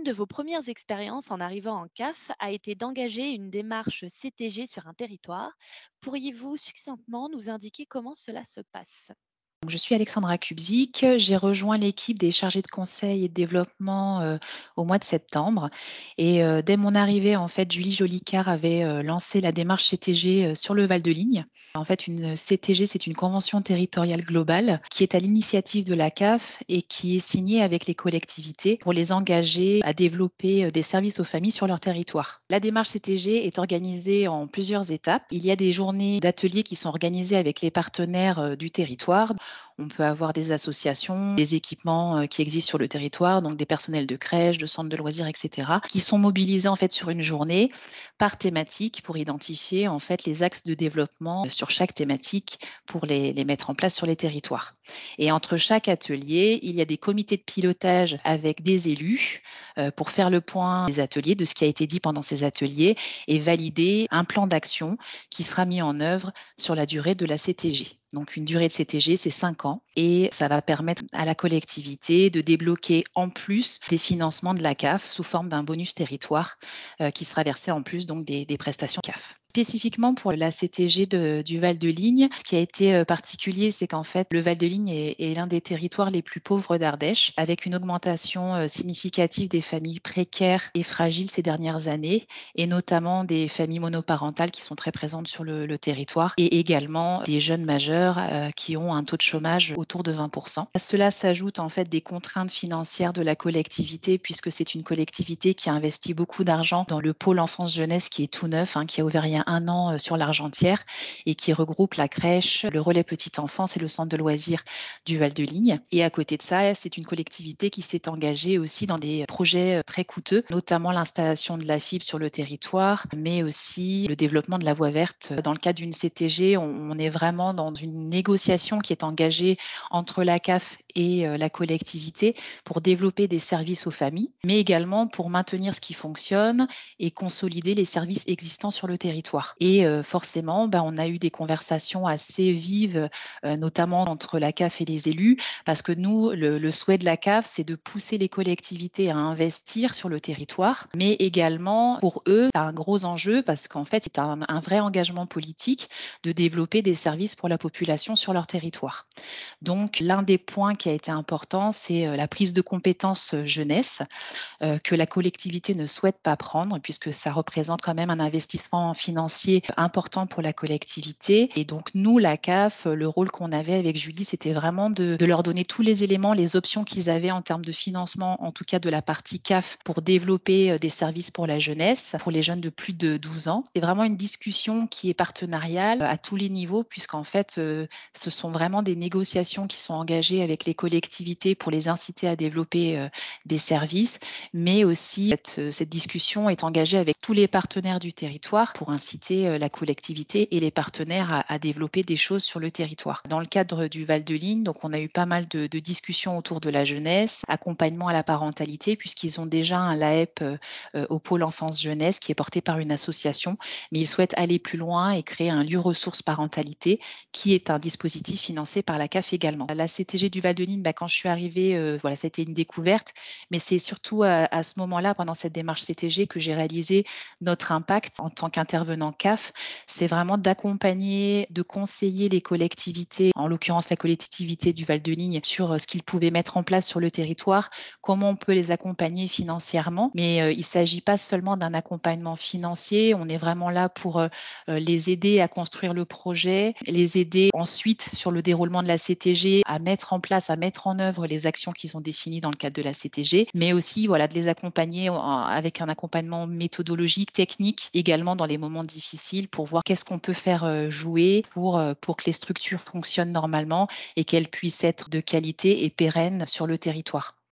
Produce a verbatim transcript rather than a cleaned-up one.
L'une de vos premières expériences en arrivant en C A F a été d'engager une démarche C T G sur un territoire. Pourriez-vous succinctement nous indiquer comment cela se passe? Donc, je suis Alexandra Kubzik, j'ai rejoint l'équipe des chargés de conseil et de développement, heu, au mois de septembre et heu, dès mon arrivée, en fait, Julie Jolicard avait, heu, lancé la démarche C T G, heu, sur le Val de Ligne. En fait, une C T G, c'est une convention territoriale globale qui est à l'initiative de la C A F et qui est signée avec les collectivités pour les engager à développer, heu, des services aux familles sur leur territoire. La démarche C T G est organisée en plusieurs étapes. Il y a des journées d'ateliers qui sont organisées avec les partenaires, heu, du territoire. On peut avoir des associations, des équipements, heu, qui existent sur le territoire, donc des personnels de crèches, de centres de loisirs et cetera, qui sont mobilisés en fait sur une journée par thématique pour identifier en fait les axes de développement sur chaque thématique pour les les mettre en place sur les territoires. Et entre chaque atelier, il y a des comités de pilotage avec des élus, heu, pour faire le point des ateliers, de ce qui a été dit pendant ces ateliers et valider un plan d'action qui sera mis en œuvre sur la durée de la C T G. Donc une durée de C T G, c'est cinq ans et ça va permettre à la collectivité de débloquer en plus des financements de la C A F sous forme d'un bonus territoire, heu, qui sera versé en plus donc des des prestations C A F. Spécifiquement pour la C T G de du Val de Ligne, ce qui a été, heu, particulier, c'est qu'en fait, le Val de Ligne est est l'un des territoires les plus pauvres d'Ardèche, avec une augmentation, heu, significative des familles précaires et fragiles ces dernières années et notamment des familles monoparentales qui sont très présentes sur le le territoire et également des jeunes majeurs, heu, qui ont un taux de chômage autour de vingt. À cela s'ajoutent en fait des contraintes financières de la collectivité puisque c'est une collectivité qui a investi beaucoup d'argent dans le pôle enfance-jeunesse qui est tout neuf, hein, qui a ouvert il y a un an, heu, sur l'Argentière et qui regroupe la crèche, le relais petite enfance et le centre de loisirs du Val de Ligne. Et à côté de ça, c'est une collectivité qui s'est engagée aussi dans des projets, heu, très coûteux, notamment l'installation de la fibre sur le territoire, mais aussi le développement de la voie verte. Dans le cadre d'une C T G, on on est vraiment dans une négociation qui est engagée entre la C A F et heu, la collectivité pour développer des services aux familles, mais également pour maintenir ce qui fonctionne et consolider les services existants sur le territoire. Et heu, forcément, bah, on a eu des conversations assez vives, heu, notamment entre la C A F et les élus, parce que nous, le le souhait de la C A F, c'est de pousser les collectivités à investir sur le territoire, mais également pour eux, c'est un gros enjeu parce qu'en fait, c'est un un vrai engagement politique de développer des services pour la population sur leur territoire. Donc l'un des points qui a été important, c'est, heu, la prise de compétences, heu, jeunesse, heu, que la collectivité ne souhaite pas prendre puisque ça représente quand même un investissement financier important pour la collectivité. Et donc nous, la C A F, le rôle qu'on avait avec Julie, c'était vraiment de de leur donner tous les éléments, les options qu'ils avaient en termes de financement, en tout cas de la partie C A F, pour développer, heu, des services pour la jeunesse, pour les jeunes de plus de douze ans. C'est vraiment une discussion qui est partenariale à tous les niveaux puisqu'en fait, heu, ce sont vraiment des négociations qui sont engagées avec les collectivités pour les inciter à développer, heu, des services, mais aussi cette, heu, cette discussion est engagée avec tous les partenaires du territoire pour inciter, heu, la collectivité et les partenaires à à développer des choses sur le territoire. Dans le cadre du Val de Ligne, donc on a eu pas mal de de discussions autour de la jeunesse, accompagnement à la parentalité puisqu'ils ont déjà un L A E P, heu heu, au pôle enfance-jeunesse qui est porté par une association, mais ils souhaitent aller plus loin et créer un lieu ressources parentalité qui est un dispositif financé par la C A F également. La C T G du Val de Ligne, bah, quand je suis arrivée, heu, voilà, ça a été une découverte, mais c'est surtout à à ce moment-là, pendant cette démarche C T G, que j'ai réalisé notre impact en tant qu'intervenant C A F. C'est vraiment d'accompagner, de conseiller les collectivités, en l'occurrence la collectivité du Val de Ligne, sur, heu, ce qu'ils pouvaient mettre en place sur le territoire, comment on peut les accompagner financièrement. Mais, heu, il ne s'agit pas seulement d'un accompagnement financier, on est vraiment là pour, heu heu, les aider à construire le projet, les aider ensuite sur le déroulement de la C T G à mettre en place, à mettre en œuvre les actions qu'ils ont définies dans le cadre de la C T G, mais aussi voilà, de les accompagner en avec un accompagnement méthodologique, technique, également dans les moments difficiles pour voir qu'est-ce qu'on peut faire, heu, jouer pour, heu, pour que les structures fonctionnent normalement et qu'elles puissent être de qualité et pérennes sur le territoire.